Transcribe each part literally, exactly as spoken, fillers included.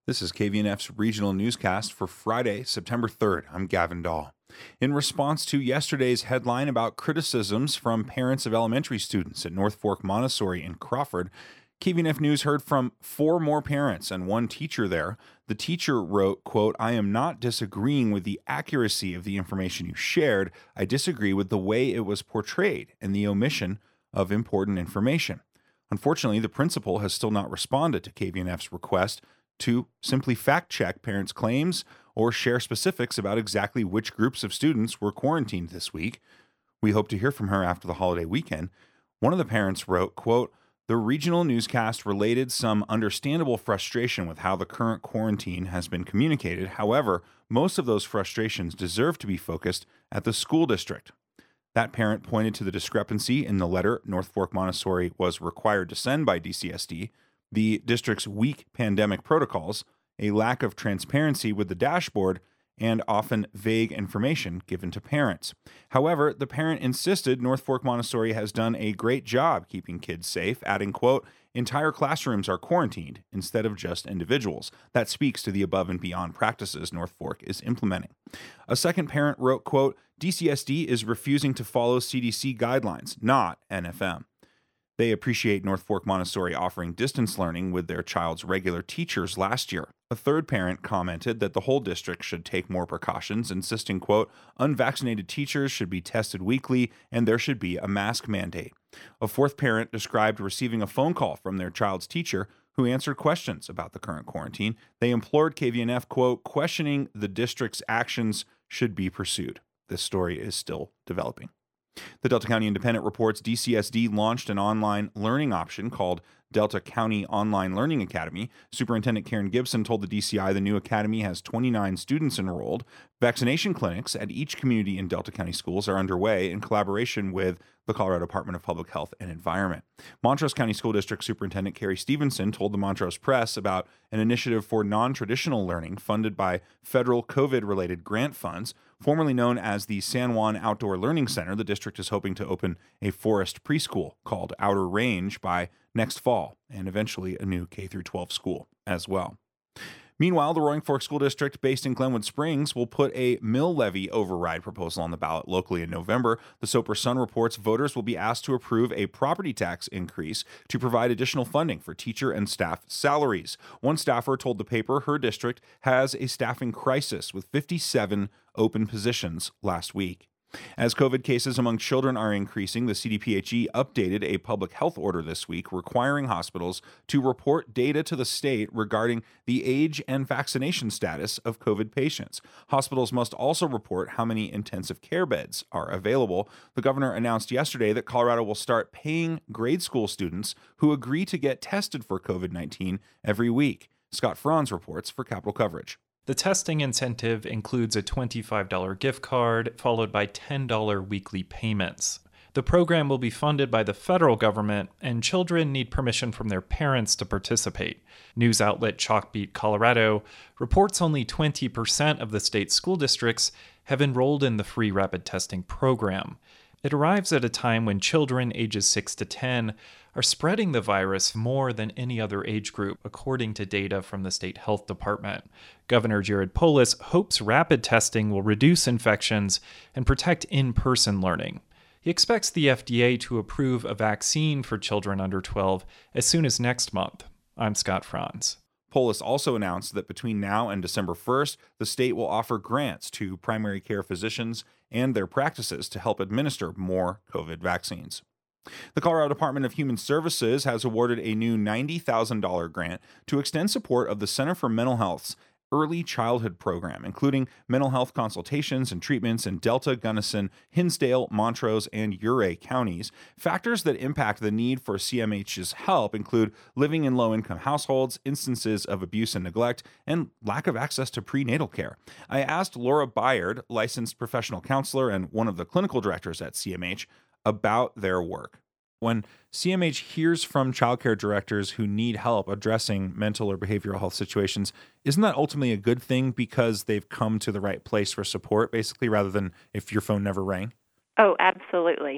This is K V N F's regional newscast for Friday, September third. I'm Gavin Dahl. In response to yesterday's headline about criticisms from parents of elementary students at North Fork Montessori in Crawford, K V N F News heard from four more parents and one teacher there. The teacher wrote, quote, "I am not disagreeing with the accuracy of the information you shared. I disagree with the way it was portrayed and the omission of important information." Unfortunately, the principal has still not responded to K V N F's request to simply fact-check parents' claims or share specifics about exactly which groups of students were quarantined this week. We hope to hear from her after the holiday weekend. One of the parents wrote, quote, "The regional newscast related some understandable frustration with how the current quarantine has been communicated. However, most of those frustrations deserve to be focused at the school district." That parent pointed to the discrepancy in the letter North Fork Montessori was required to send by D C S D, the district's weak pandemic protocols, a lack of transparency with the dashboard, and often vague information given to parents. However, the parent insisted North Fork Montessori has done a great job keeping kids safe, adding, quote, "Entire classrooms are quarantined instead of just individuals. That speaks to the above and beyond practices North Fork is implementing." A second parent wrote, quote, "D C S D is refusing to follow C D C guidelines, not N F M." They appreciate North Fork Montessori offering distance learning with their child's regular teachers last year. A third parent commented that the whole district should take more precautions, insisting, quote, "Unvaccinated teachers should be tested weekly and there should be a mask mandate." A fourth parent described receiving a phone call from their child's teacher who answered questions about the current quarantine. They implored K V N F, quote, "Questioning the district's actions should be pursued." This story is still developing. The Delta County Independent reports D C S D launched an online learning option called Delta County Online Learning Academy. Superintendent Karen Gibson told the D C I the new academy has twenty-nine students enrolled. Vaccination clinics at each community in Delta County schools are underway in collaboration with the Colorado Department of Public Health and Environment. Montrose County School District Superintendent Carrie Stevenson told the Montrose Press about an initiative for non-traditional learning funded by federal COVID-related grant funds. Formerly known as the San Juan Outdoor Learning Center, the district is hoping to open a forest preschool called Outer Range by next fall, and eventually a new K through twelve school as well. Meanwhile, the Roaring Fork School District, based in Glenwood Springs, will put a mill levy override proposal on the ballot locally in November. The Soper Sun reports voters will be asked to approve a property tax increase to provide additional funding for teacher and staff salaries. One staffer told the paper her district has a staffing crisis with fifty-seven open positions last week. As COVID cases among children are increasing, the C D P H E updated a public health order this week requiring hospitals to report data to the state regarding the age and vaccination status of COVID patients. Hospitals must also report how many intensive care beds are available. The governor announced yesterday that Colorado will start paying grade school students who agree to get tested for COVID nineteen every week. Scott Franz reports for Capitol Coverage. The testing incentive includes a twenty-five dollars gift card, followed by ten dollars weekly payments. The program will be funded by the federal government, and children need permission from their parents to participate. News outlet Chalkbeat Colorado reports only twenty percent of the state's school districts have enrolled in the free rapid testing program. It arrives at a time when children ages six to ten are spreading the virus more than any other age group, according to data from the state health department. Governor Jared Polis hopes rapid testing will reduce infections and protect in-person learning. He expects the F D A to approve a vaccine for children under twelve as soon as next month. I'm Scott Franz. Polis also announced that between now and December first, the state will offer grants to primary care physicians and their practices to help administer more COVID vaccines. The Colorado Department of Human Services has awarded a new ninety thousand dollars grant to extend support of the Center for Mental Health's early childhood program, including mental health consultations and treatments in Delta, Gunnison, Hinsdale, Montrose, and Ouray counties. Factors that impact the need for C M H's help include living in low-income households, instances of abuse and neglect, and lack of access to prenatal care. I asked Laura Byard, licensed professional counselor and one of the clinical directors at C M H, about their work. When C M H hears from childcare directors who need help addressing mental or behavioral health situations, isn't that ultimately a good thing because they've come to the right place for support, basically, rather than if your phone never rang? Oh, absolutely.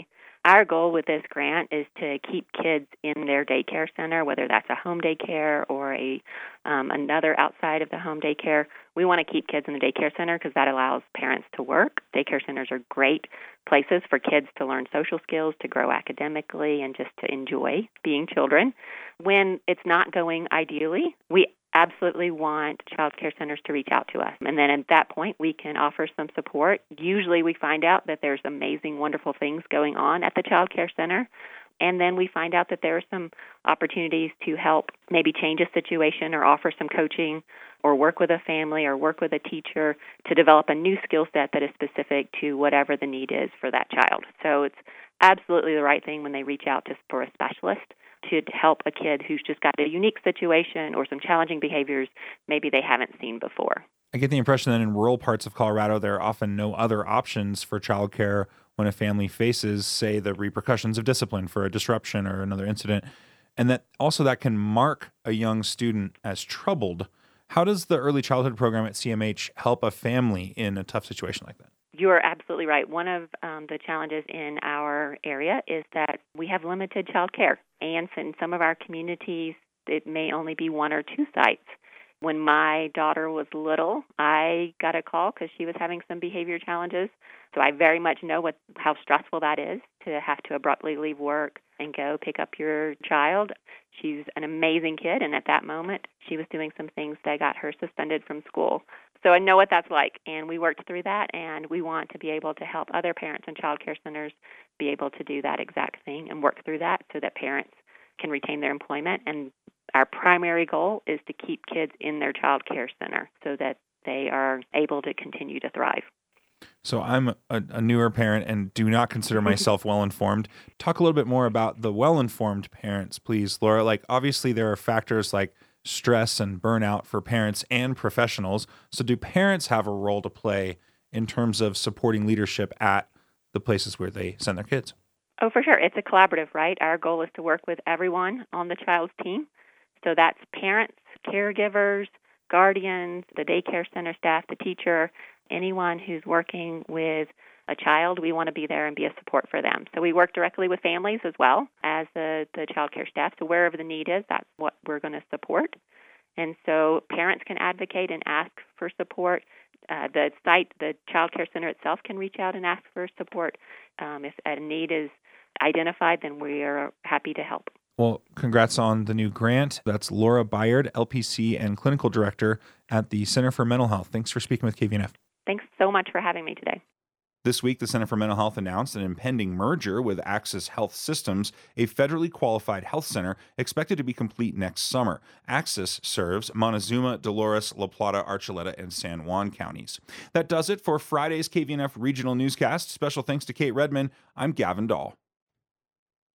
Our goal with this grant is to keep kids in their daycare center, whether that's a home daycare or a um, another outside of the home daycare. We want to keep kids in the daycare center because that allows parents to work. Daycare centers are great places for kids to learn social skills, to grow academically, and just to enjoy being children. When it's not going ideally, we absolutely want child care centers to reach out to us. And then at that point, we can offer some support. Usually we find out that there's amazing, wonderful things going on at the child care center. And then we find out that there are some opportunities to help maybe change a situation or offer some coaching or work with a family or work with a teacher to develop a new skill set that is specific to whatever the need is for that child. So it's absolutely the right thing when they reach out to for a specialist to help a kid who's just got a unique situation or some challenging behaviors maybe they haven't seen before. I get the impression that in rural parts of Colorado, there are often no other options for childcare when a family faces, say, the repercussions of discipline for a disruption or another incident, and that also that can mark a young student as troubled. How does the early childhood program at C M H help a family in a tough situation like that? You are absolutely right. One of um, the challenges in our area is that we have limited child care. And in some of our communities, it may only be one or two sites. When my daughter was little, I got a call because she was having some behavior challenges. So I very much know what how stressful that is to have to abruptly leave work and go pick up your child. She's an amazing kid, and at that moment, she was doing some things that got her suspended from school. So I know what that's like, and we worked through that, and we want to be able to help other parents in child care centers be able to do that exact thing and work through that so that parents can retain their employment. And our primary goal is to keep kids in their child care center so that they are able to continue to thrive. So I'm a, a newer parent and do not consider myself well-informed. Talk a little bit more about the well-informed parents, please, Laura. Like, obviously, there are factors like stress and burnout for parents and professionals. So do parents have a role to play in terms of supporting leadership at the places where they send their kids? Oh, for sure. It's a collaborative, right? Our goal is to work with everyone on the child's team. So that's parents, caregivers, guardians, the daycare center staff, the teacher, anyone who's working with a child. We want to be there and be a support for them. So we work directly with families as well as the, the child care staff. So wherever the need is, that's what we're going to support. And so parents can advocate and ask for support. Uh, the site, the child care center itself, can reach out and ask for support. Um, if a need is identified, then we are happy to help. Well, congrats on the new grant. That's Laura Byard, L P C and Clinical Director at the Center for Mental Health. Thanks for speaking with K V N F. Thanks so much for having me today. This week, the Center for Mental Health announced an impending merger with Axis Health Systems, a federally qualified health center expected to be complete next summer. Axis serves Montezuma, Dolores, La Plata, Archuleta, and San Juan counties. That does it for Friday's K V N F Regional Newscast. Special thanks to Kate Redman. I'm Gavin Dahl.